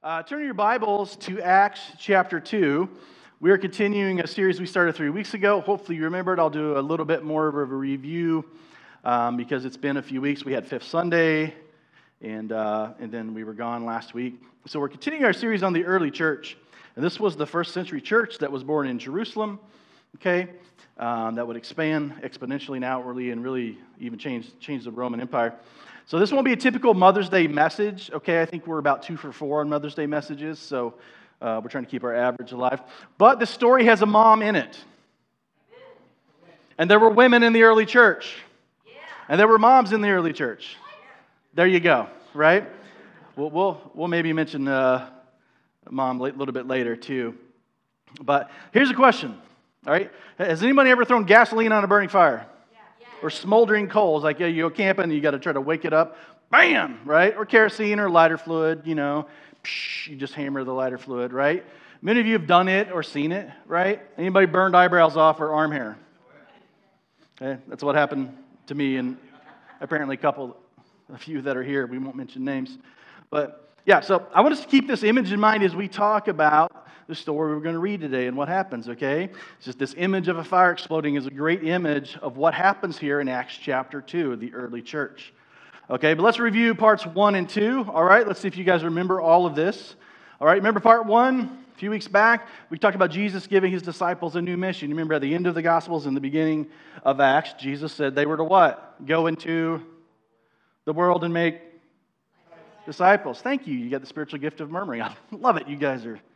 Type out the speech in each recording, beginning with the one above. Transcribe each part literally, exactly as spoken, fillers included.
Uh, turn your Bibles to Acts chapter two. We are continuing a series we started three weeks ago. Hopefully you remembered. I'll do a little bit more of a review um, because it's been a few weeks. We had Fifth Sunday, and, uh, and then we were gone last week. So we're continuing our series on the early church. And this was the first century church that was born in Jerusalem, okay, um, that would expand exponentially and outwardly and really even change, change the Roman Empire. So this won't be a typical Mother's Day message, okay? I think we're about two for four on Mother's Day messages, so uh, we're trying to keep our average alive. But the story has a mom in it. And there were women in the early church. And there were moms in the early church. There you go, right? We'll, we'll, we'll maybe mention uh, mom a little bit later, too. But here's a question, all right? Has anybody ever thrown gasoline on a burning fire? Or smoldering coals, like yeah, you go camping and you got to try to wake it up, bam, right? Or kerosene or lighter fluid, you know, psh, you just hammer the lighter fluid, right? Many of you have done it or seen it, right? Anybody burned eyebrows off or arm hair? Okay, that's what happened to me and apparently a couple, a few that are here. We won't mention names, but yeah. So I want us to keep this image in mind as we talk about the story we're going to read today and what happens, okay? It's just this image of a fire exploding is a great image of what happens here in Acts chapter two, the early church. Okay, but let's review parts one and two, all right? Let's see if you guys remember all of this. All right, remember part one? A few weeks back, we talked about Jesus giving his disciples a new mission. You remember at the end of the Gospels, in the beginning of Acts, Jesus said they were to what? Go into the world and make disciples. Thank you. You got the spiritual gift of murmuring. I love it. You guys are...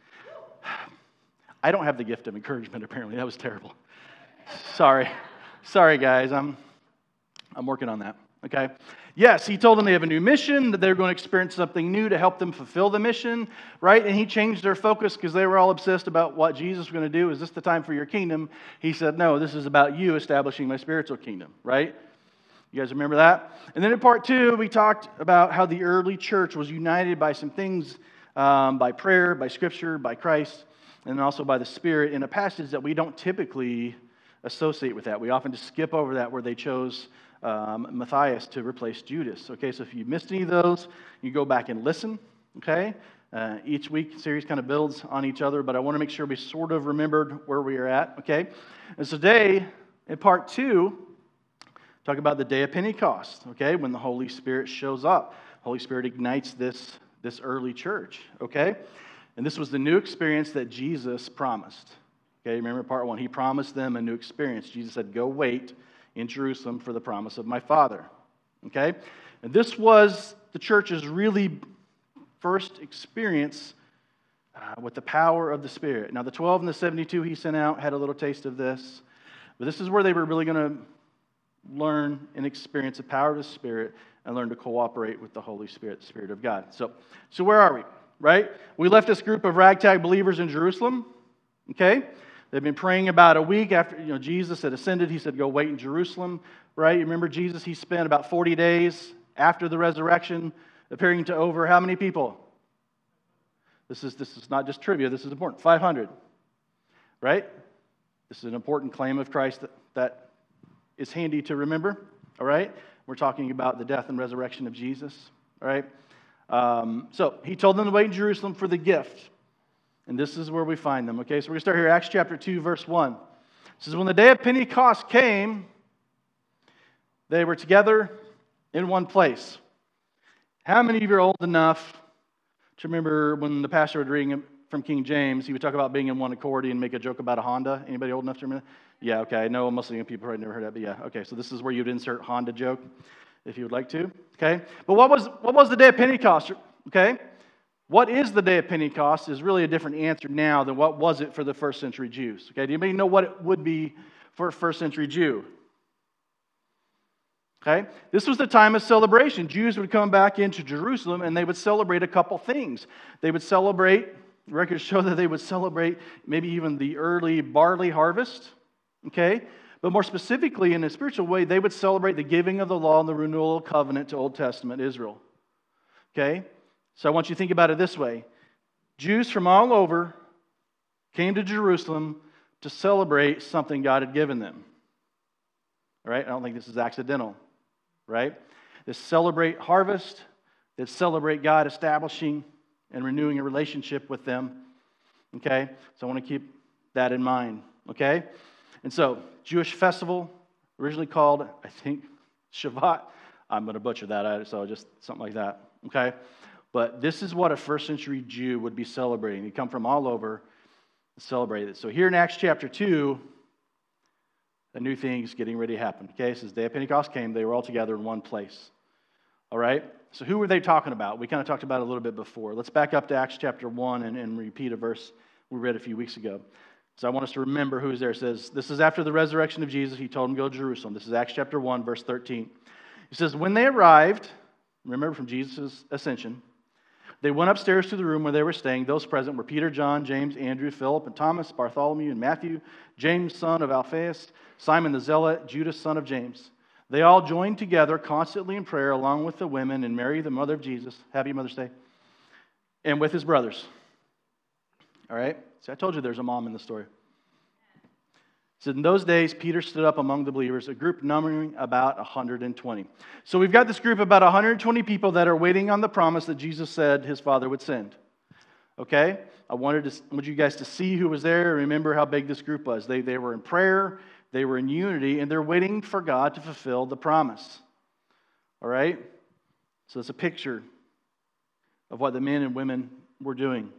I don't have the gift of encouragement, apparently. That was terrible. Sorry. Sorry, guys. I'm I'm working on that. Okay? Yes, he told them they have a new mission, that they're going to experience something new to help them fulfill the mission, right? And he changed their focus because they were all obsessed about what Jesus was going to do. Is this the time for your kingdom? He said, no, this is about you establishing my spiritual kingdom, right? You guys remember that? And then in part two, we talked about how the early church was united by some things, um, by prayer, by Scripture, by Christ, and also by the Spirit in a passage that we don't typically associate with that. We often just skip over that where they chose um, Matthias to replace Judas. Okay, so if you missed any of those, you go back and listen, okay? Uh, each week, series kind of builds on each other, but I want to make sure we sort of remembered where we are at, okay? And so today, in part two, talk about the day of Pentecost, okay, when the Holy Spirit shows up. Holy Spirit ignites this, this early church, okay? And this was the new experience that Jesus promised. Okay, remember part one, he promised them a new experience. Jesus said, go wait in Jerusalem for the promise of my Father. Okay? And this was the church's really first experience uh, with the power of the Spirit. Now, the twelve and the seventy-two he sent out had a little taste of this. But this is where they were really going to learn and experience the power of the Spirit and learn to cooperate with the Holy Spirit, the Spirit of God. So, so where are we? Right? We left this group of ragtag believers in Jerusalem, okay? They've been praying about a week after, you know, Jesus had ascended. He said, go wait in Jerusalem, right? You remember Jesus, he spent about forty days after the resurrection appearing to over how many people? This is, this is not just trivia. This is important. five hundred, right? This is an important claim of Christ that, that is handy to remember, all right? We're talking about the death and resurrection of Jesus, all right? Um, so he told them to wait in Jerusalem for the gift. And this is where we find them. Okay, so we're going to start here, Acts chapter two, verse one. It says, when the day of Pentecost came, they were together in one place. How many of you are old enough to remember when the pastor would read from King James, he would talk about being in one accord and make a joke about a Honda? Anybody old enough to remember that? Yeah, okay, I know most of you people probably never heard that, but yeah, okay, so this is where you'd insert Honda joke, if you would like to, okay? But what was what was the day of Pentecost, okay? What is the day of Pentecost is really a different answer now than what was it for the first century Jews, okay? Do anybody know what it would be for a first century Jew? Okay? This was the time of celebration. Jews would come back into Jerusalem and they would celebrate a couple things. They would celebrate, records show that they would celebrate maybe even the early barley harvest, okay? But more specifically, in a spiritual way, they would celebrate the giving of the law and the renewal of covenant to Old Testament Israel. Okay? So I want you to think about it this way. Jews from all over came to Jerusalem to celebrate something God had given them. All right? I don't think this is accidental. Right? They celebrate harvest. They celebrate God establishing and renewing a relationship with them. Okay? So I want to keep that in mind. Okay? And so, Jewish festival, originally called, I think, Shavat. I'm going to butcher that, so just something like that. Okay? But this is what a first century Jew would be celebrating. He'd come from all over to celebrate it. So here in Acts chapter two, a new thing is getting ready to happen. Okay, so as the day of Pentecost came, they were all together in one place. All right? So who were they talking about? We kind of talked about it a little bit before. Let's back up to Acts chapter one and, and repeat a verse we read a few weeks ago. So I want us to remember who's there. It says, this is after the resurrection of Jesus. He told them to go to Jerusalem. This is Acts chapter one, verse thirteen. He says, when they arrived, remember from Jesus' ascension, they went upstairs to the room where they were staying. Those present were Peter, John, James, Andrew, Philip, and Thomas, Bartholomew, and Matthew, James, son of Alphaeus, Simon the Zealot, Judas, son of James. They all joined together constantly in prayer along with the women and Mary, the mother of Jesus. Happy Mother's Day. And with his brothers. All right? See, I told you there's a mom in the story. So in those days, Peter stood up among the believers, a group numbering about one hundred twenty. So we've got this group of about one hundred twenty people that are waiting on the promise that Jesus said his Father would send. Okay? I wanted, to, wanted you guys to see who was there and remember how big this group was. They, they were in prayer, they were in unity, and they're waiting for God to fulfill the promise. All right? So it's a picture of what the men and women were doing.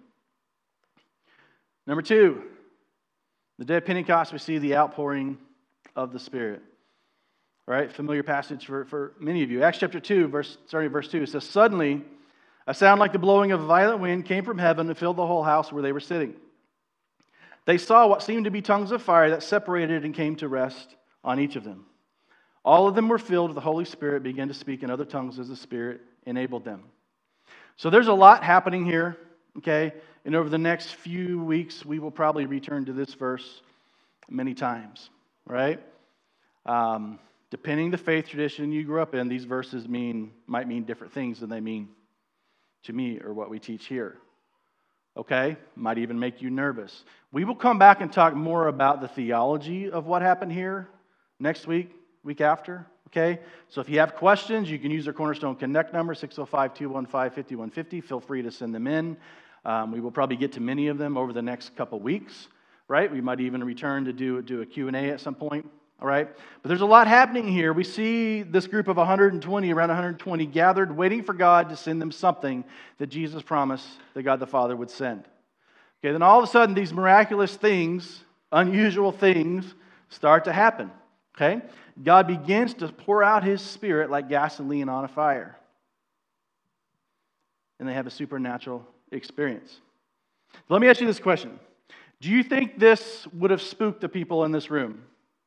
Number two, the day of Pentecost, we see the outpouring of the Spirit. All right, familiar passage for, for many of you. Acts chapter two, verse, starting at verse two, it says, suddenly a sound like the blowing of a violent wind came from heaven and filled the whole house where they were sitting. They saw what seemed to be tongues of fire that separated and came to rest on each of them. All of them were filled with the Holy Spirit, began to speak in other tongues as the Spirit enabled them. So there's a lot happening here, okay? And over the next few weeks, we will probably return to this verse many times, right? Um, depending the faith tradition you grew up in, these verses mean might mean different things than they mean to me or what we teach here. Okay? Might even make you nervous. We will come back and talk more about the theology of what happened here next week, week after. Okay? So if you have questions, you can use our Cornerstone Connect number, six oh five, two one five, five one five oh. Feel free to send them in. Um, we will probably get to many of them over the next couple weeks, right? We might even return to do, do a Q and A at some point, all right? But there's a lot happening here. We see this group of one hundred twenty, around one hundred twenty, gathered, waiting for God to send them something that Jesus promised that God the Father would send. Okay, then all of a sudden, these miraculous things, unusual things, start to happen, okay? God begins to pour out His Spirit like gasoline on a fire. And they have a supernatural experience. Let me ask you this question. Do you think this would have spooked the people in this room?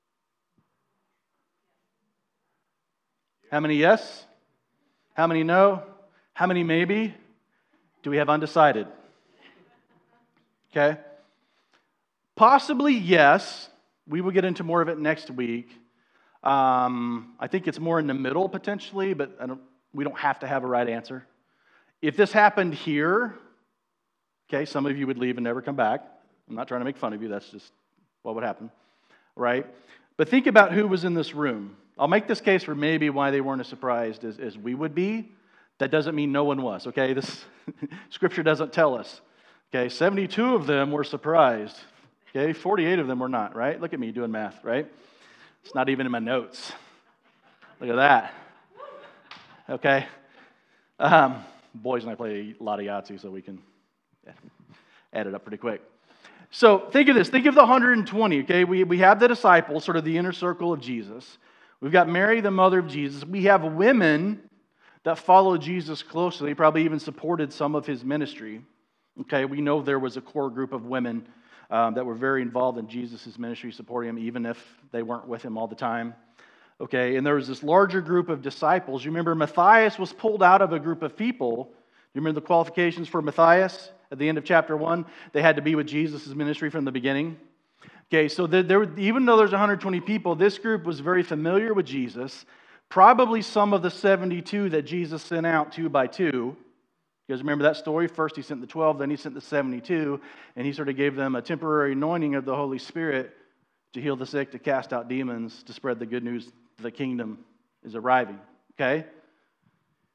How many yes? How many no? How many maybe? Do we have undecided? Okay. Possibly yes. We will get into more of it next week. Um, I think it's more in the middle potentially, but I don't, we don't have to have a right answer. If this happened here, okay, some of you would leave and never come back. I'm not trying to make fun of you. That's just what would happen, right? But think about who was in this room. I'll make this case for maybe why they weren't as surprised as, as we would be. That doesn't mean no one was, okay? This Scripture doesn't tell us. Okay, seventy-two of them were surprised. Okay, forty-eight of them were not, right? Look at me doing math, right? It's not even in my notes. Look at that. Okay. Um, boys and I play a lot of Yahtzee, so we can yeah, add it up pretty quick. So think of this. Think of the one hundred twenty, okay? We, we have the disciples, sort of the inner circle of Jesus. We've got Mary, the mother of Jesus. We have women that follow Jesus closely, probably even supported some of his ministry. Okay, we know there was a core group of women um, that were very involved in Jesus' ministry, supporting him, even if they weren't with him all the time. Okay, and there was this larger group of disciples. You remember Matthias was pulled out of a group of people. You remember the qualifications for Matthias at the end of chapter one? They had to be with Jesus' ministry from the beginning. Okay, so there, there, even though there's one hundred twenty people, this group was very familiar with Jesus. Probably some of the seventy-two that Jesus sent out two by two. You guys remember that story? First he sent the twelve, then he sent the seventy-two, and he sort of gave them a temporary anointing of the Holy Spirit to heal the sick, to cast out demons, to spread the good news the kingdom is arriving. Okay?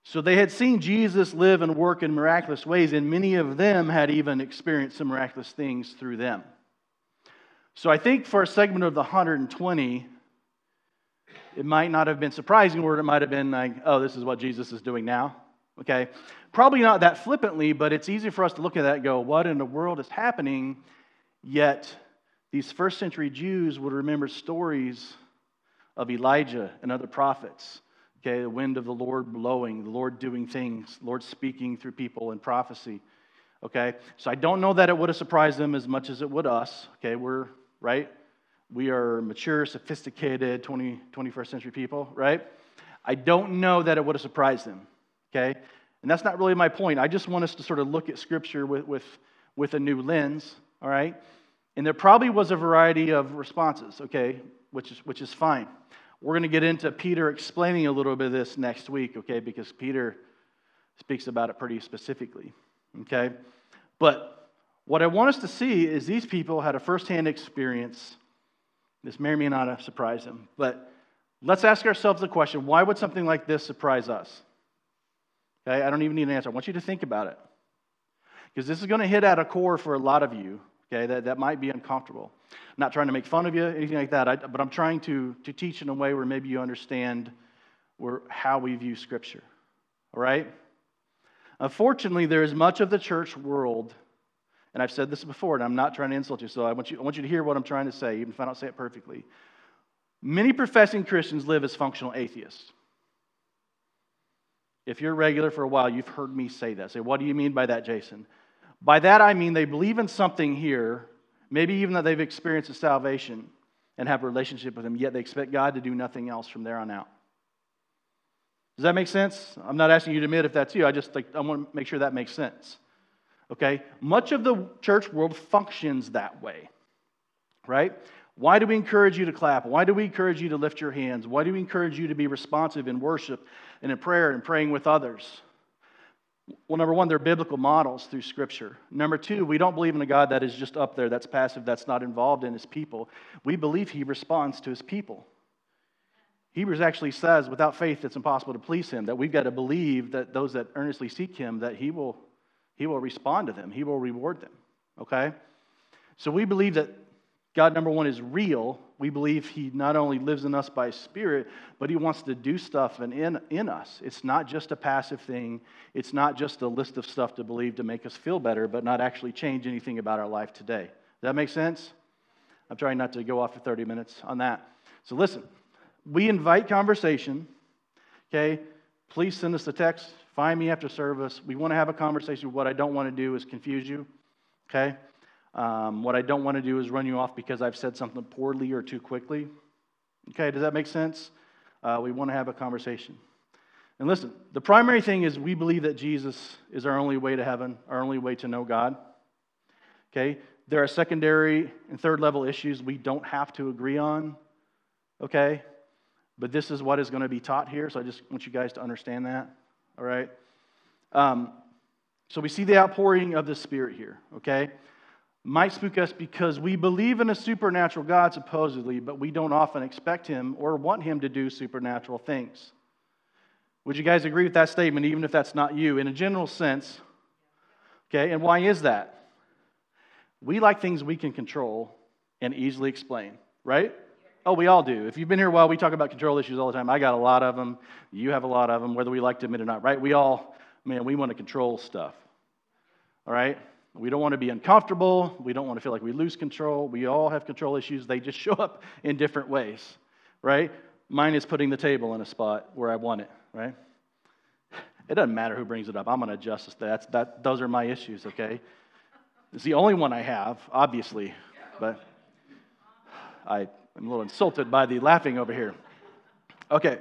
So they had seen Jesus live and work in miraculous ways, and many of them had even experienced some miraculous things through them. So I think for a segment of the one hundred twenty, it might not have been surprising, or it might have been like, oh, this is what Jesus is doing now. Okay? Probably not that flippantly, but it's easy for us to look at that and go, what in the world is happening? Yet these first century Jews would remember stories of Elijah and other prophets. Okay, the wind of the Lord blowing, the Lord doing things, the Lord speaking through people in prophecy. Okay, so I don't know that it would have surprised them as much as it would us. Okay, we're, right? We are mature, sophisticated twenty, twenty-first century people, right? I don't know that it would have surprised them. Okay, and that's not really my point. I just want us to sort of look at Scripture with, with, with a new lens, all right? And there probably was a variety of responses, okay, which is which is fine. We're going to get into Peter explaining a little bit of this next week, okay, because Peter speaks about it pretty specifically, okay? But what I want us to see is these people had a firsthand experience. This may or may not have surprised them, but let's ask ourselves the question, why would something like this surprise us? Okay, I don't even need an answer. I want you to think about it, because this is going to hit at a core for a lot of you. Okay, that, that might be uncomfortable. I'm not trying to make fun of you, anything like that, I, but I'm trying to, to teach in a way where maybe you understand where, how we view Scripture. All right? Unfortunately, there is much of the church world, and I've said this before, and I'm not trying to insult you, so I want you, I want you to hear what I'm trying to say, even if I don't say it perfectly. Many professing Christians live as functional atheists. If you're regular for a while, you've heard me say that. Say, what do you mean by that, Jason? By that I mean they believe in something here, maybe even that they've experienced a salvation and have a relationship with Him, yet they expect God to do nothing else from there on out. Does that make sense? I'm not asking you to admit if that's you. I just like I want to make sure that makes sense. Okay? Much of the church world functions that way, right? Why do we encourage you to clap? Why do we encourage you to lift your hands? Why do we encourage you to be responsive in worship and in prayer and praying with others? Well, number one, they're biblical models through Scripture. Number two, we don't believe in a God that is just up there, that's passive, that's not involved in His people. We believe He responds to His people. Hebrews actually says, without faith, it's impossible to please Him, that we've got to believe that those that earnestly seek Him, that He will, He will respond to them. He will reward them. Okay? So we believe that God, number one, is real. We believe He not only lives in us by Spirit, but He wants to do stuff in, in, in us. It's not just a passive thing. It's not just a list of stuff to believe to make us feel better, but not actually change anything about our life today. Does that make sense? I'm trying not to go off for thirty minutes on that. So listen, we invite conversation. Okay? Please send us a text. Find me after service. We want to have a conversation. What I don't want to do is confuse you. Okay? Um, what I don't want to do is run you off because I've said something poorly or too quickly. Okay, does that make sense? Uh, we want to have a conversation. And listen, the primary thing is we believe that Jesus is our only way to heaven, our only way to know God. Okay, there are secondary and third level issues we don't have to agree on. Okay, but this is what is going to be taught here, so I just want you guys to understand that. All right? Um, so we see the outpouring of the Spirit here, okay? Might spook us because we believe in a supernatural God, supposedly, but we don't often expect Him or want Him to do supernatural things. Would you guys agree with that statement, even if that's not you, in a general sense? Okay, and why is that? We like things we can control and easily explain, right? Oh, we all do. If you've been here a while, we talk about control issues all the time. I got a lot of them. You have a lot of them, whether we like to admit it or not, right? We all, man, we want to control stuff, all right? We don't want to be uncomfortable. We don't want to feel like we lose control. We all have control issues. They just show up in different ways, right? Mine is putting the table in a spot where I want it, right? It doesn't matter who brings it up. I'm going to adjust that. that. Those are my issues, okay? It's the only one I have, obviously, but I, I'm a little insulted by the laughing over here. Okay.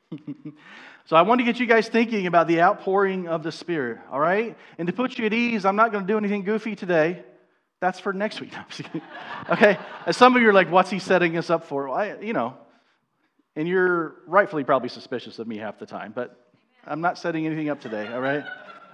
So I want to get you guys thinking about the outpouring of the Spirit, all right? And to put you at ease, I'm not going to do anything goofy today. That's for next week. Okay? As some of you are like, what's he setting us up for? Well, I, you know, and you're rightfully probably suspicious of me half the time, but I'm not setting anything up today, all right?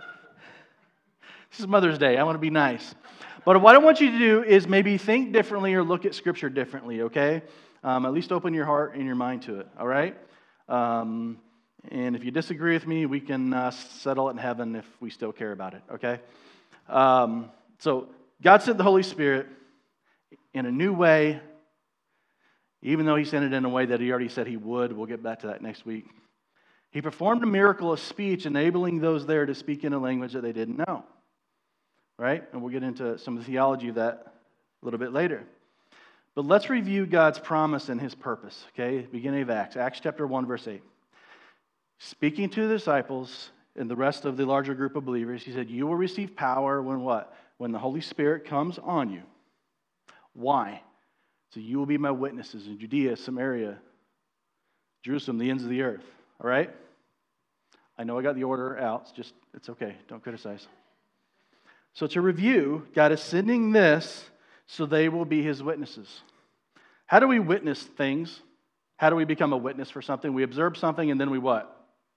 This is Mother's Day. I want to be nice. But what I want you to do is maybe think differently or look at Scripture differently, okay? Um, at least open your heart and your mind to it, all right? Um... And if you disagree with me, we can uh, settle it in heaven if we still care about it, okay? Um, so God sent the Holy Spirit in a new way, even though he sent it in a way that he already said he would. We'll get back to that next week. He performed a miracle of speech, enabling those there to speak in a language that they didn't know, right? And we'll get into some of the theology of that a little bit later. But let's review God's promise and his purpose, okay? Beginning of Acts, Acts chapter one, verse eight. Speaking to the disciples and the rest of the larger group of believers, he said, you will receive power when what? When the Holy Spirit comes on you. Why? So you will be my witnesses in Judea, Samaria, Jerusalem, the ends of the earth. All right? I know I got the order out. It's just, it's okay. Don't criticize. So to review, God is sending this so they will be his witnesses. How do we witness things? How do we become a witness for something? We observe something and then we what?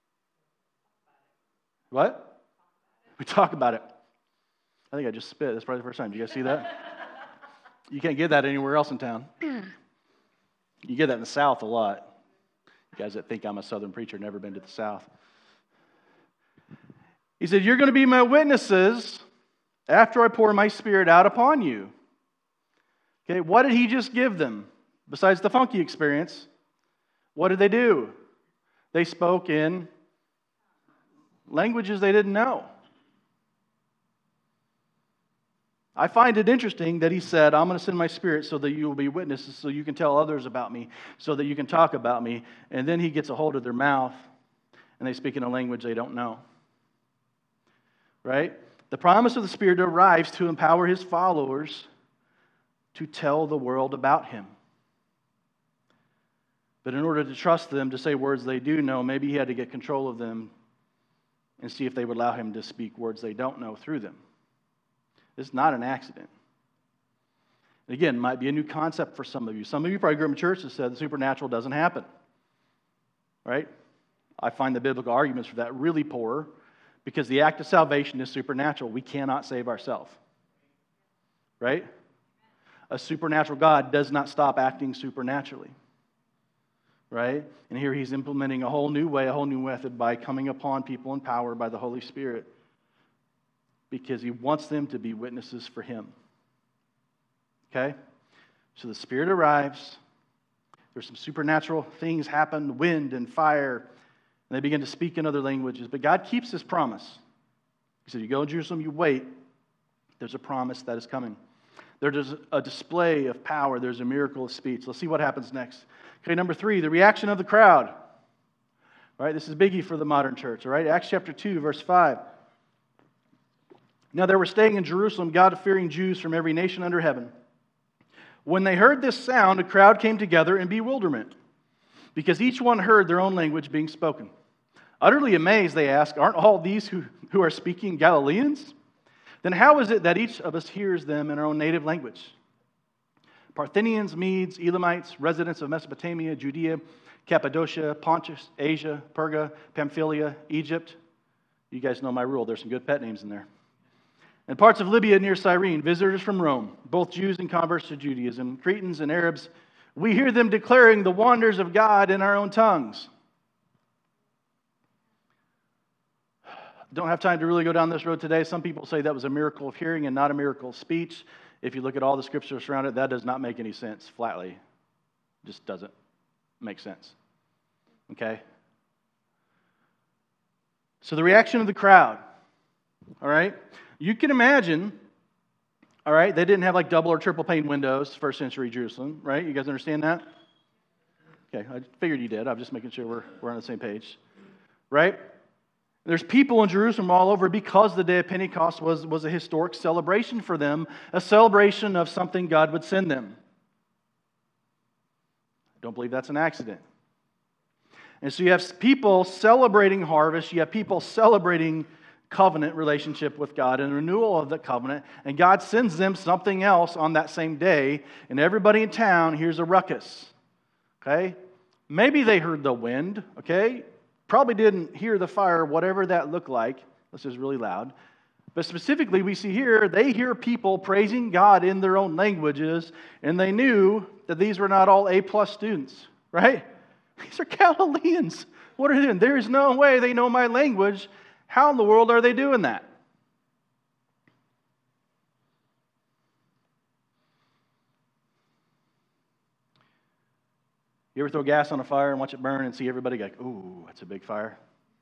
What? We talk about it. I think I just spit. That's probably the first time. Did you guys see that? You can't get that anywhere else in town. You get that in the South a lot. You guys that think I'm a Southern preacher, never been to the South. He said, you're going to be my witnesses after I pour my Spirit out upon you. Okay, what did he just give them? Besides the funky experience, what did they do? They spoke in languages they didn't know. I find it interesting that he said, I'm going to send my Spirit so that you will be witnesses, so you can tell others about me, so that you can talk about me. And then he gets a hold of their mouth, and they speak in a language they don't know. Right? The promise of the Spirit arrives to empower his followers to tell the world about him. But in order to trust them to say words they do know, maybe he had to get control of them and see if they would allow him to speak words they don't know through them. It's not an accident. And again, it might be a new concept for some of you. Some of you probably grew up in church that said the supernatural doesn't happen. Right? I find the biblical arguments for that really poor because the act of salvation is supernatural. We cannot save ourselves. Right? A supernatural God does not stop acting supernaturally. Right? And here he's implementing a whole new way, a whole new method by coming upon people in power by the Holy Spirit because he wants them to be witnesses for him. Okay? So the Spirit arrives. There's some supernatural things happen, wind and fire, and they begin to speak in other languages. But God keeps his promise. He said, you go to Jerusalem, you wait. There's a promise that is coming. There's a display of power. There's a miracle of speech. Let's see what happens next. Okay, number three, the reaction of the crowd. All right, this is biggie for the modern church. All right, Acts chapter two, verse five. Now there were staying in Jerusalem God-fearing Jews from every nation under heaven. When they heard this sound, a crowd came together in bewilderment, because each one heard their own language being spoken. Utterly amazed, they asked, aren't all these who, who are speaking Galileans? Then how is it that each of us hears them in our own native language? Parthians, Medes, Elamites, residents of Mesopotamia, Judea, Cappadocia, Pontus, Asia, Perga, Pamphylia, Egypt. You guys know my rule. There's some good pet names in there. And parts of Libya near Cyrene, visitors from Rome, both Jews and converts to Judaism, Cretans and Arabs. We hear them declaring the wonders of God in our own tongues. Don't have time to really go down this road today. Some people say that was a miracle of hearing and not a miracle of speech. If you look at all the scriptures around it, that does not make any sense flatly. It just doesn't make sense. Okay? So the reaction of the crowd, all right? You can imagine, all right, they didn't have like double or triple pane windows, first century Jerusalem, right? You guys understand that? Okay, I figured you did. I'm just making sure we're, we're on the same page, right? There's people in Jerusalem all over because the day of Pentecost was, was a historic celebration for them, a celebration of something God would send them. I don't believe that's an accident. And so you have people celebrating harvest, you have people celebrating covenant relationship with God and renewal of the covenant, and God sends them something else on that same day, and everybody in town hears a ruckus. Okay? Maybe they heard the wind, okay? Probably didn't hear the fire, whatever that looked like. This is really loud. But specifically, we see here, they hear people praising God in their own languages, and they knew that these were not all A-plus students, right? These are Galileans. What are they doing? There is no way they know my language. How in the world are they doing that? You ever throw gas on a fire and watch it burn and see everybody go, ooh, that's a big fire?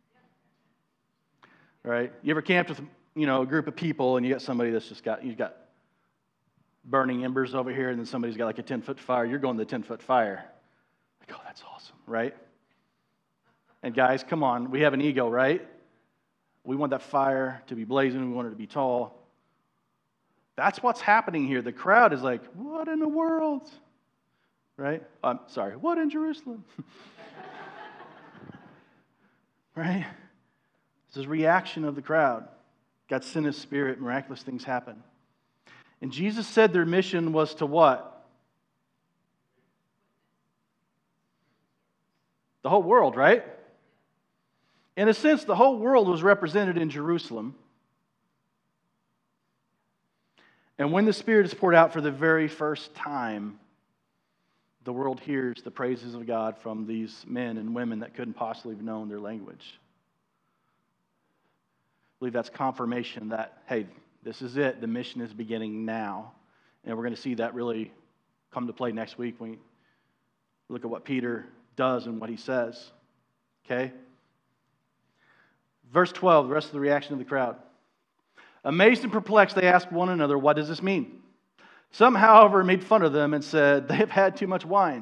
Right? You ever camped with, you know, a group of people and you got somebody that's just got, you've got burning embers over here and then somebody's got like a ten-foot fire. You're going to the ten-foot fire. Like, oh, that's awesome, right? And guys, come on. We have an ego, right? We want that fire to be blazing. We want it to be tall. That's what's happening here. The crowd is like, what in the world? Right? I'm sorry, what in Jerusalem? Right? This is a reaction of the crowd. God sent His Spirit, miraculous things happen. And Jesus said their mission was to what? The whole world, right? In a sense, the whole world was represented in Jerusalem. And when the Spirit is poured out for the very first time, the world hears the praises of God from these men and women that couldn't possibly have known their language. I believe that's confirmation that, hey, this is it. The mission is beginning now. And we're going to see that really come to play next week when we look at what Peter does and what he says. Okay? Verse twelve, the rest of the reaction of the crowd. Amazed and perplexed, they asked one another, what does this mean? Some, however, made fun of them and said, they have had too much wine.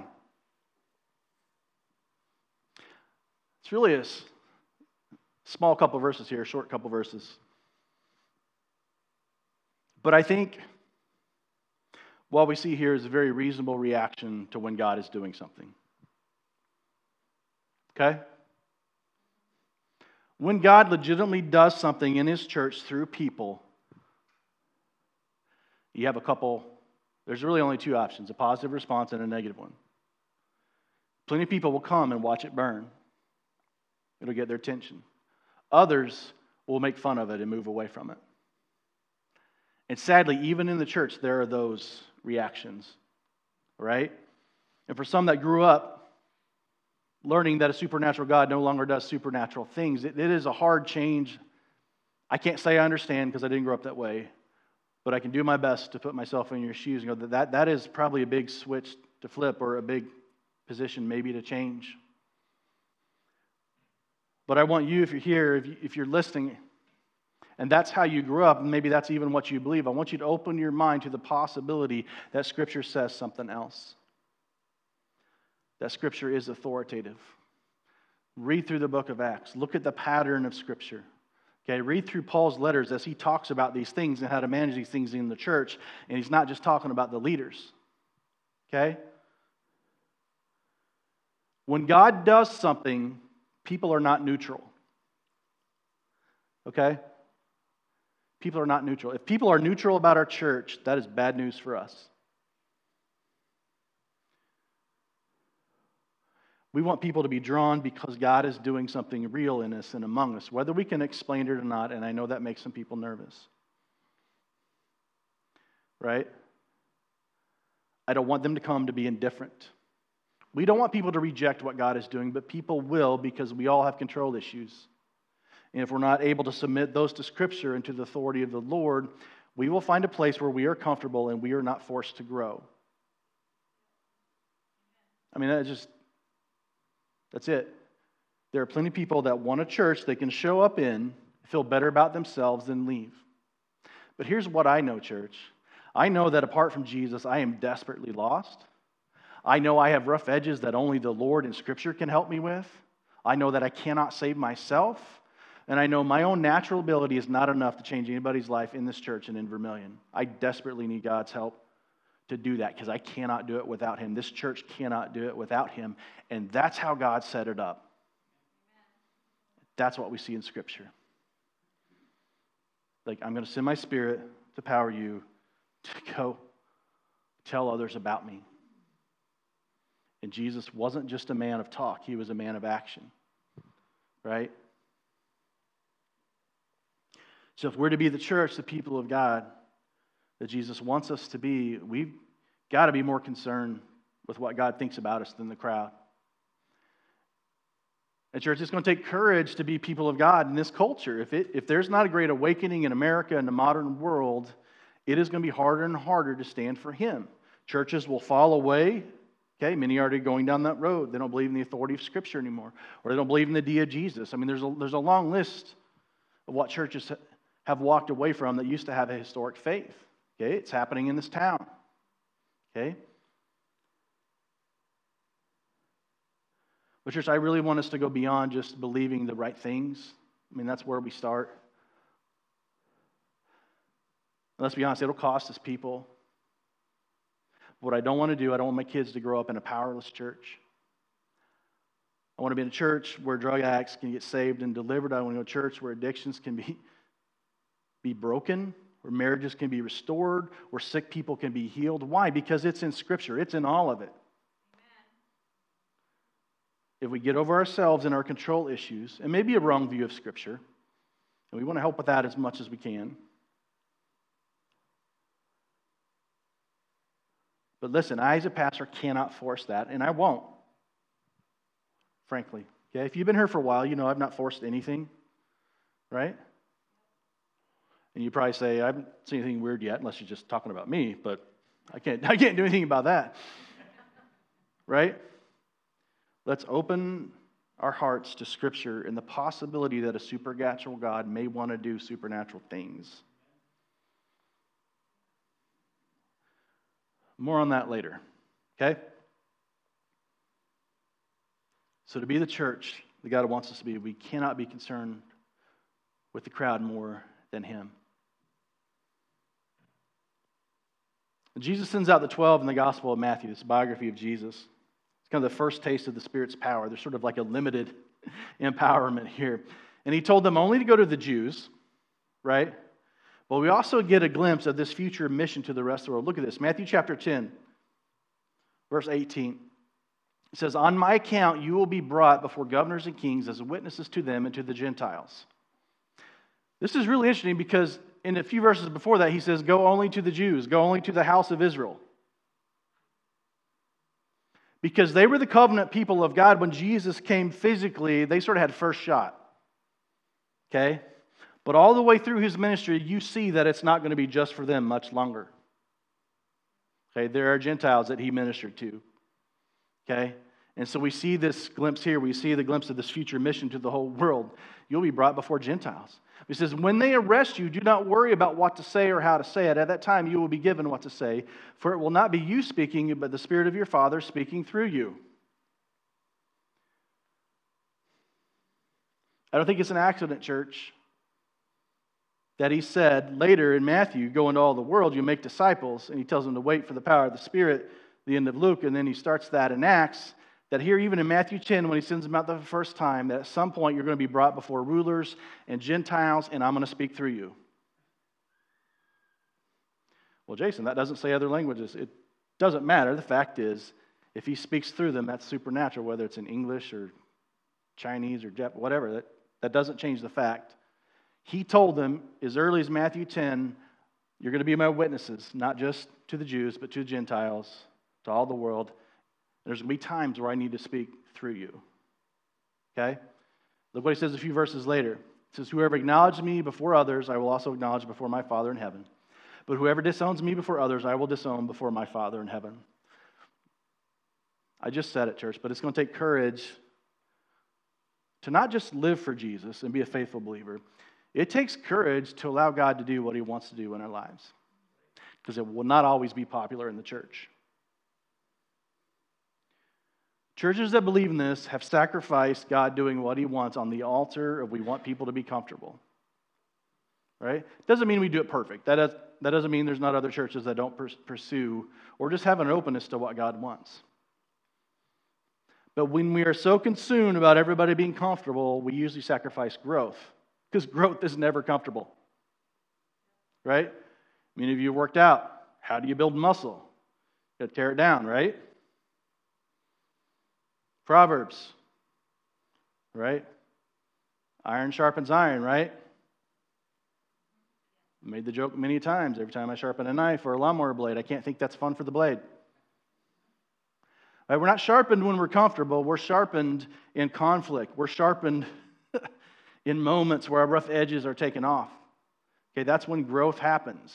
It's really a small couple verses here, a short couple verses. But I think what we see here is a very reasonable reaction to when God is doing something. Okay? When God legitimately does something in His church through people, you have a couple, there's really only two options, a positive response and a negative one. Plenty of people will come and watch it burn. It'll get their attention. Others will make fun of it and move away from it. And sadly, even in the church, there are those reactions, right? And for some that grew up learning that a supernatural God no longer does supernatural things, it, it is a hard change. I can't say I understand because I didn't grow up that way, but I can do my best to put myself in your shoes and go, that, that, that is probably a big switch to flip or a big position maybe to change. But I want you, if you're here, if, you, if you're listening, and that's how you grew up, and maybe that's even what you believe, I want you to open your mind to the possibility that Scripture says something else. That Scripture is authoritative. Read through the book of Acts. Look at the pattern of Scripture. Okay, read through Paul's letters as he talks about these things and how to manage these things in the church, and he's not just talking about the leaders. Okay? When God does something, people are not neutral. Okay? People are not neutral. If people are neutral about our church, that is bad news for us. We want people to be drawn because God is doing something real in us and among us, whether we can explain it or not, and I know that makes some people nervous. Right? I don't want them to come to be indifferent. We don't want people to reject what God is doing, but people will because we all have control issues. And if we're not able to submit those to Scripture and to the authority of the Lord, we will find a place where we are comfortable and we are not forced to grow. I mean, that's just, that's it. There are plenty of people that want a church they can show up in, feel better about themselves, and leave. But here's what I know, church. I know that apart from Jesus, I am desperately lost. I know I have rough edges that only the Lord and Scripture can help me with. I know that I cannot save myself. And I know my own natural ability is not enough to change anybody's life in this church and in Vermilion. I desperately need God's help to do that because I cannot do it without Him. This church cannot do it without Him. And that's how God set it up. That's what we see in Scripture. Like, I'm going to send my Spirit to power you to go tell others about me. And Jesus wasn't just a man of talk. He was a man of action. Right? So if we're to be the church, the people of God, that Jesus wants us to be, we've got to be more concerned with what God thinks about us than the crowd. And church, it's going to take courage to be people of God in this culture. If, it, if there's not a great awakening in America and the modern world, it is going to be harder and harder to stand for Him. Churches will fall away. Okay, many are already going down that road. They don't believe in the authority of Scripture anymore, or they don't believe in the deity of Jesus. I mean, there's a, there's a long list of what churches have walked away from that used to have a historic faith. Okay, it's happening in this town. Okay. But church, I really want us to go beyond just believing the right things. I mean, that's where we start. And let's be honest, it'll cost us people. What I don't want to do, I don't want my kids to grow up in a powerless church. I want to be in a church where drug addicts can get saved and delivered. I want to go to a church where addictions can be, be broken, where marriages can be restored, where sick people can be healed. Why? Because it's in Scripture. It's in all of it. If we get over ourselves and our control issues, and maybe a wrong view of Scripture, and we want to help with that as much as we can. But listen, I as a pastor cannot force that, and I won't, frankly. Okay, if you've been here for a while, you know I've not forced anything, right? And you probably say, I haven't seen anything weird yet, unless you're just talking about me, but I can't, I can't do anything about that, right? Let's open our hearts to Scripture and the possibility that a supernatural God may want to do supernatural things. More on that later, okay? So to be the church that God wants us to be, we cannot be concerned with the crowd more than Him. Jesus sends out the twelve in the Gospel of Matthew, this biography of Jesus. It's kind of the first taste of the Spirit's power. There's sort of like a limited empowerment here. And He told them only to go to the Jews, right? But we also get a glimpse of this future mission to the rest of the world. Look at this, Matthew chapter ten, verse eighteen. It says, on my account you will be brought before governors and kings as witnesses to them and to the Gentiles. This is really interesting because in a few verses before that, He says, go only to the Jews, go only to the house of Israel. Because they were the covenant people of God. When Jesus came physically, they sort of had first shot. Okay? But all the way through His ministry, you see that it's not going to be just for them much longer. Okay? There are Gentiles that He ministered to. Okay? And so we see this glimpse here. We see the glimpse of this future mission to the whole world. You'll be brought before Gentiles. He says, when they arrest you, do not worry about what to say or how to say it. At that time, you will be given what to say, for it will not be you speaking, but the Spirit of your Father speaking through you. I don't think it's an accident, church, that He said later in Matthew, go into all the world, you make disciples, and He tells them to wait for the power of the Spirit, the end of Luke, and then He starts that in Acts. That here, even in Matthew ten, when He sends them out the first time, that at some point you're going to be brought before rulers and Gentiles, and I'm going to speak through you. Well, Jason, that doesn't say other languages. It doesn't matter. The fact is, if He speaks through them, that's supernatural, whether it's in English or Chinese or Japanese, whatever. That, that doesn't change the fact. He told them, as early as Matthew ten, you're going to be my witnesses, not just to the Jews, but to the Gentiles, to all the world. There's going to be times where I need to speak through you. Okay? Look what He says a few verses later. It says, whoever acknowledges me before others, I will also acknowledge before my Father in heaven. But whoever disowns me before others, I will disown before my Father in heaven. I just said it, church, but it's going to take courage to not just live for Jesus and be a faithful believer. It takes courage to allow God to do what He wants to do in our lives. Because it will not always be popular in the church. Churches that believe in this have sacrificed God doing what He wants on the altar of we want people to be comfortable. Right? Doesn't mean we do it perfect. That, does, that doesn't mean there's not other churches that don't pers- pursue or just have an openness to what God wants. But when we are so consumed about everybody being comfortable, we usually sacrifice growth. Because growth is never comfortable. Right? Many of you worked out. How do you build muscle? You got to tear it down, right? Proverbs, right? Iron sharpens iron, right? I made the joke many times. Every time I sharpen a knife or a lawnmower blade, I can't think that's fun for the blade. Right? We're not sharpened when we're comfortable. We're sharpened in conflict. We're sharpened in moments where our rough edges are taken off. Okay, that's when growth happens.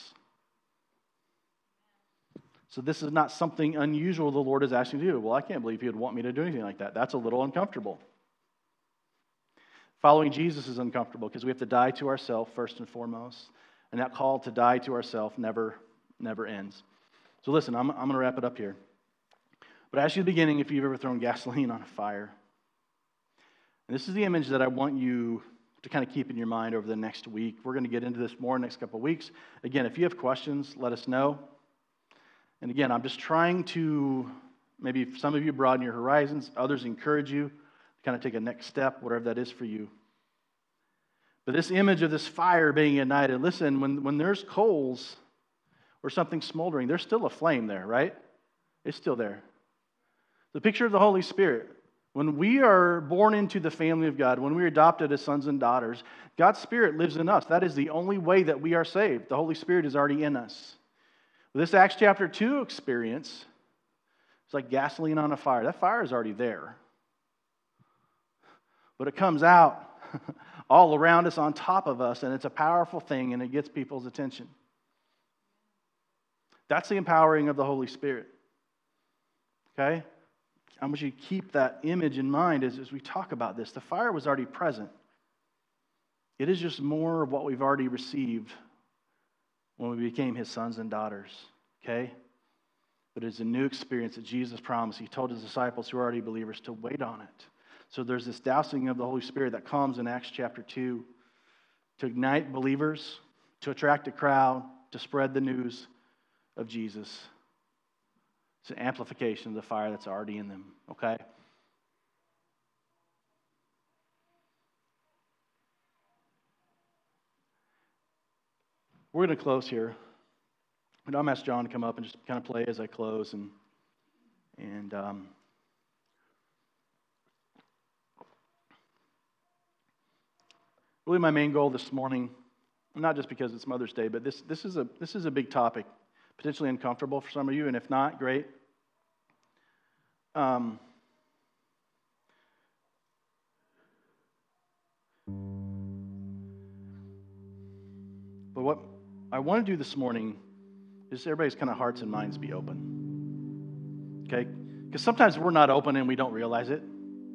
So this is not something unusual the Lord is asking to do. Well, I can't believe He would want me to do anything like that. That's a little uncomfortable. Following Jesus is uncomfortable because we have to die to ourselves first and foremost. And that call to die to ourselves never, never ends. So listen, I'm, I'm going to wrap it up here. But I asked you at the beginning if you've ever thrown gasoline on a fire. And this is the image that I want you to kind of keep in your mind over the next week. We're going to get into this more next couple of weeks. Again, if you have questions, let us know. And again, I'm just trying to, maybe some of you broaden your horizons, others encourage you to kind of take a next step, whatever that is for you. But this image of this fire being ignited, listen, when, when there's coals or something smoldering, there's still a flame there, right? It's still there. The picture of the Holy Spirit. When we are born into the family of God, when we are adopted as sons and daughters, God's Spirit lives in us. That is the only way that we are saved. The Holy Spirit is already in us. This Acts chapter two experience, it's like gasoline on a fire. That fire is already there. But it comes out all around us, on top of us, and it's a powerful thing, and it gets people's attention. That's the empowering of the Holy Spirit. Okay? I want you to keep that image in mind as, as we talk about this. The fire was already present. It is just more of what we've already received when we became His sons and daughters, okay? But it's a new experience that Jesus promised. He told His disciples who are already believers to wait on it. So there's this dousing of the Holy Spirit that comes in Acts chapter two to ignite believers, to attract a crowd, to spread the news of Jesus. It's an amplification of the fire that's already in them, okay? We're going to close here. And I'm going to ask John to come up and just kind of play as I close. And, and um, really my main goal this morning, not just because it's Mother's Day, but this, this, is a, this is a big topic, potentially uncomfortable for some of you, and if not, great. Um, but what I want to do this morning is everybody's kind of hearts and minds be open. Okay? Because sometimes we're not open and we don't realize it.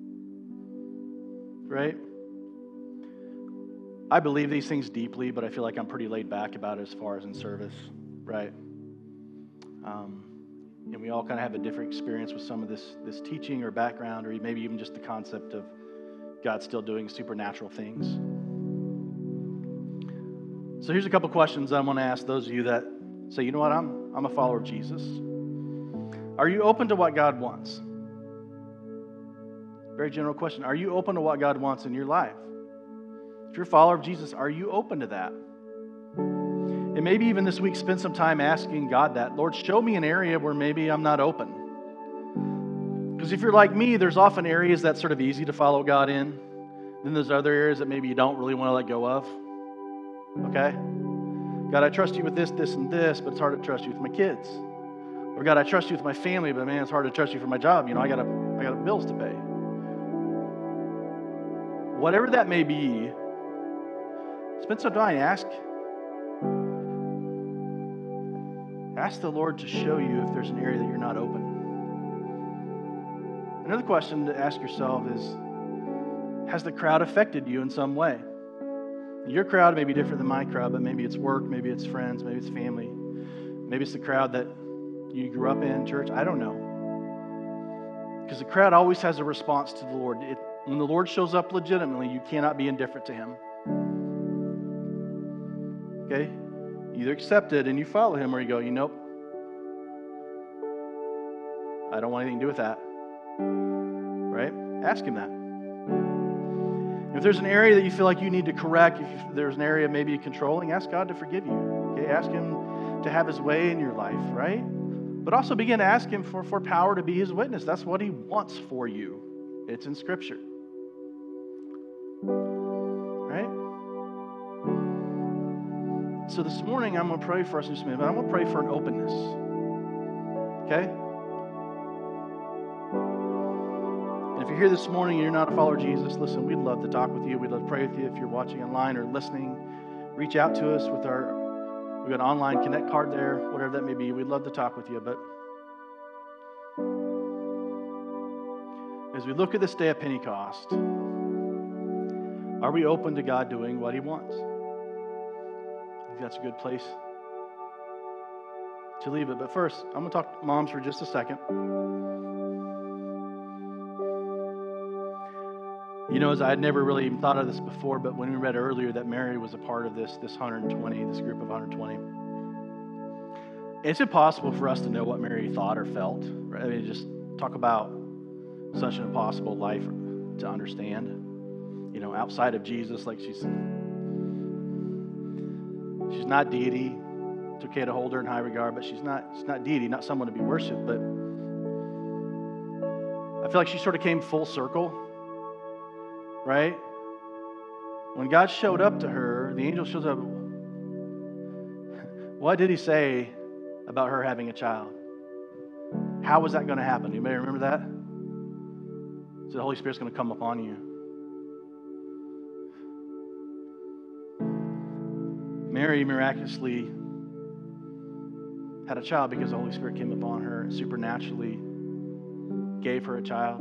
Right? I believe these things deeply, but I feel like I'm pretty laid back about it as far as in service. Right? Um, and we all kind of have a different experience with some of this, this teaching or background, or maybe even just the concept of God still doing supernatural things. So here's a couple questions I want to ask those of you that say, you know what, I'm, I'm a follower of Jesus. Are you open to what God wants? Very general question. Are you open to what God wants in your life? If you're a follower of Jesus, are you open to that? And maybe even this week, spend some time asking God that. Lord, show me an area where maybe I'm not open. Because if you're like me, there's often areas that's sort of easy to follow God in. Then there's other areas that maybe you don't really want to let go of. Okay? God, I trust you with this, this, and this, but it's hard to trust you with my kids. Or God, I trust you with my family, but man, it's hard to trust you for my job. You know, I got I got bills to pay. Whatever that may be, spend some time, ask, ask the Lord to show you if there's an area that you're not open. Another question to ask yourself is, has the crowd affected you in some way? Your crowd may be different than my crowd, but maybe it's work, maybe it's friends, maybe it's family. Maybe it's the crowd that you grew up in, church. I don't know. Because the crowd always has a response to the Lord. It, when the Lord shows up legitimately, you cannot be indifferent to Him. Okay? You either accept it and you follow Him, or you go, you nope. I don't want anything to do with that. Right? Ask Him that. If there's an area that you feel like you need to correct, if there's an area maybe controlling, ask God to forgive you. Okay, ask Him to have His way in your life, right? But also begin to ask Him for, for power to be His witness. That's what He wants for you. It's in Scripture. Right? So this morning, I'm going to pray for us in just a minute, but I'm going to pray for an openness. Okay? if you're here this morning and you're not a follower of Jesus, listen, we'd love to talk with you. We'd love to pray with you. If you're watching online or listening, reach out to us with our, we've got an online connect card there, whatever that may be. We'd love to talk with you. But as we look at this day of Pentecost, are we open to God doing what He wants? I think that's a good place to leave it. But first, I'm going to talk to moms for just a second. You know, as I had never really even thought of this before, but when we read earlier that Mary was a part of this, this one hundred twenty, this group of one hundred twenty, it's impossible for us to know what Mary thought or felt. Right? I mean, just talk about such an impossible life to understand. You know, outside of Jesus, like she's she's not deity. It's okay to hold her in high regard, but she's not she's not deity, not someone to be worshipped. But I feel like she sort of came full circle. Right? When God showed up to her, the angel shows up. What did He say about her having a child? How was that going to happen? You may remember that? So the Holy Spirit's going to come upon you. Mary miraculously had a child because the Holy Spirit came upon her and supernaturally gave her a child.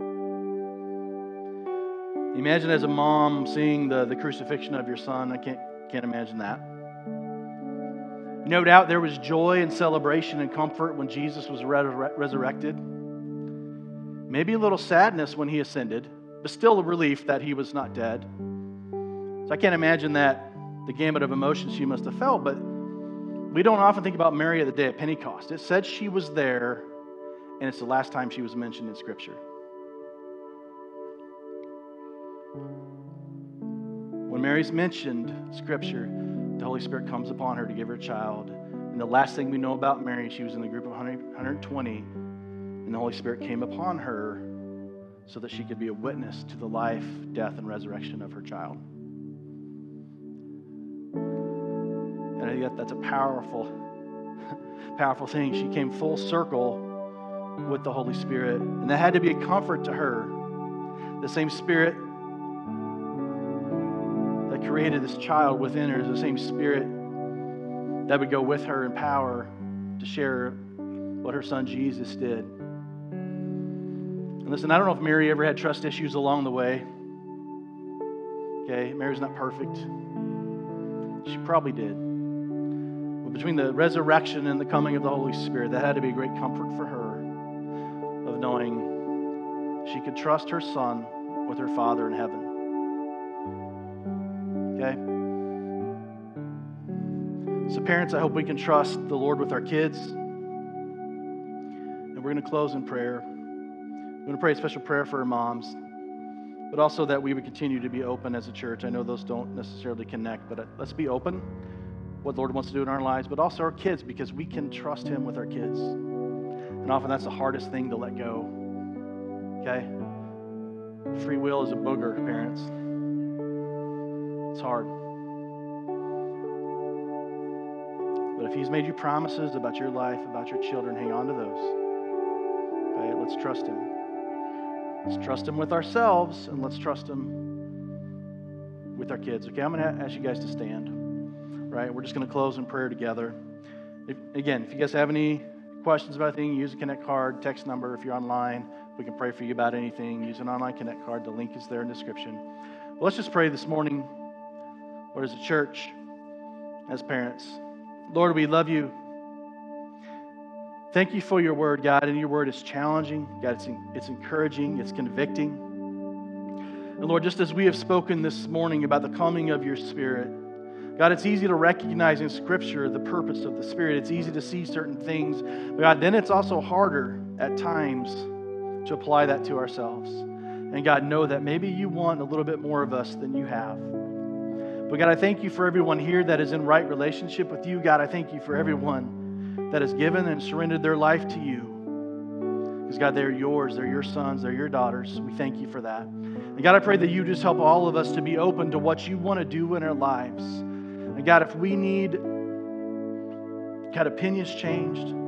Imagine as a mom seeing the, the crucifixion of your son. I can't, can't imagine that. No doubt there was joy and celebration and comfort when Jesus was re- resurrected. Maybe a little sadness when He ascended, but still a relief that He was not dead. So I can't imagine that, the gamut of emotions she must have felt, but we don't often think about Mary at the day of Pentecost. It said she was there, and it's the last time she was mentioned in Scripture. When Mary's mentioned in Scripture, the Holy Spirit comes upon her to give her a child. And the last thing we know about Mary, she was in the group of one hundred, one hundred twenty, and the Holy Spirit came upon her so that she could be a witness to the life, death, and resurrection of her child. And I think that, that's a powerful, powerful thing. She came full circle with the Holy Spirit, and that had to be a comfort to her. The same Spirit that created this child within her is the same Spirit that would go with her in power to share what her son Jesus did. And listen, I don't know if Mary ever had trust issues along the way. Okay, Mary's not perfect. She probably did. But between the resurrection and the coming of the Holy Spirit, that had to be a great comfort for her of knowing she could trust her son with her Father in heaven. Okay? So parents, I hope we can trust the Lord with our kids. And we're going to close in prayer. I'm going to pray a special prayer for our moms, but also that we would continue to be open as a church. I know those don't necessarily connect, but let's be open, what the Lord wants to do in our lives, but also our kids, because we can trust Him with our kids. And often that's the hardest thing to let go. Okay? Free will is a booger, parents. It's hard. But if He's made you promises about your life, about your children, hang on to those. Okay? Let's trust Him. Let's trust Him with ourselves, and let's trust Him with our kids. Okay, I'm going to ask you guys to stand. Right? We're just going to close in prayer together. If, again, if you guys have any questions about anything, use a Connect card, text number. If you're online, we can pray for you about anything. Use an online Connect card. The link is there in the description. Well, let's just pray this morning, Lord, as a church, as parents. Lord, we love You. Thank You for Your word, God, and Your word is challenging. God, it's, it's encouraging. It's convicting. And Lord, just as we have spoken this morning about the coming of Your Spirit, God, it's easy to recognize in Scripture the purpose of the Spirit. It's easy to see certain things. But God, then it's also harder at times to apply that to ourselves. And God, know that maybe You want a little bit more of us than You have. But God, I thank You for everyone here that is in right relationship with You. God, I thank You for everyone that has given and surrendered their life to You. Because God, they're Yours, they're Your sons, they're Your daughters. We thank You for that. And God, I pray that You just help all of us to be open to what You want to do in our lives. And God, if we need, God, opinions changed,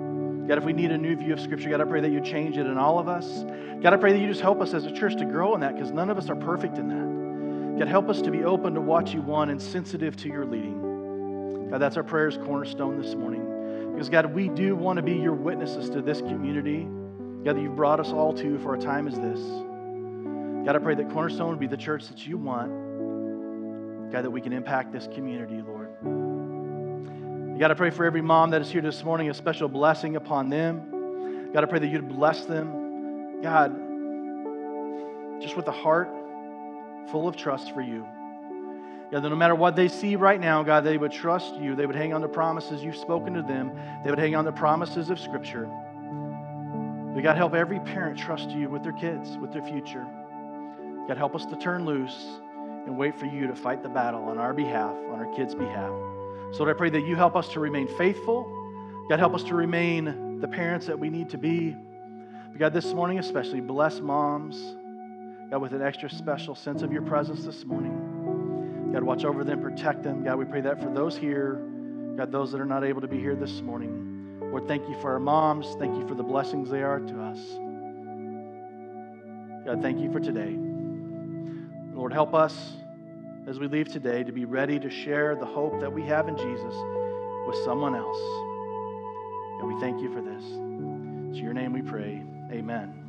God, if we need a new view of Scripture, God, I pray that you change it in all of us. God, I pray that you just help us as a church to grow in that, because none of us are perfect in that. God, help us to be open to what you want and sensitive to your leading. God, that's our prayers cornerstone this morning. Because, God, we do want to be your witnesses to this community, God, that you've brought us all to for a time as this. God, I pray that Cornerstone would be the church that you want. God, that we can impact this community, Lord. God, I pray for every mom that is here this morning, a special blessing upon them. God, I pray that you'd bless them. God, just with a heart full of trust for you. God, that no matter what they see right now, God, they would trust you. They would hang on to promises you've spoken to them. They would hang on to promises of Scripture. But God, help every parent trust you with their kids, with their future. God, help us to turn loose and wait for you to fight the battle on our behalf, on our kids' behalf. So Lord, I pray that you help us to remain faithful. God, help us to remain the parents that we need to be. But God, this morning especially, bless moms, God, with an extra special sense of your presence this morning. God, watch over them, protect them. God, we pray that for those here, God, those that are not able to be here this morning. Lord, thank you for our moms. Thank you for the blessings they are to us. God, thank you for today. Lord, help us as we leave today to be ready to share the hope that we have in Jesus with someone else. And we thank you for this. In your name we pray. Amen.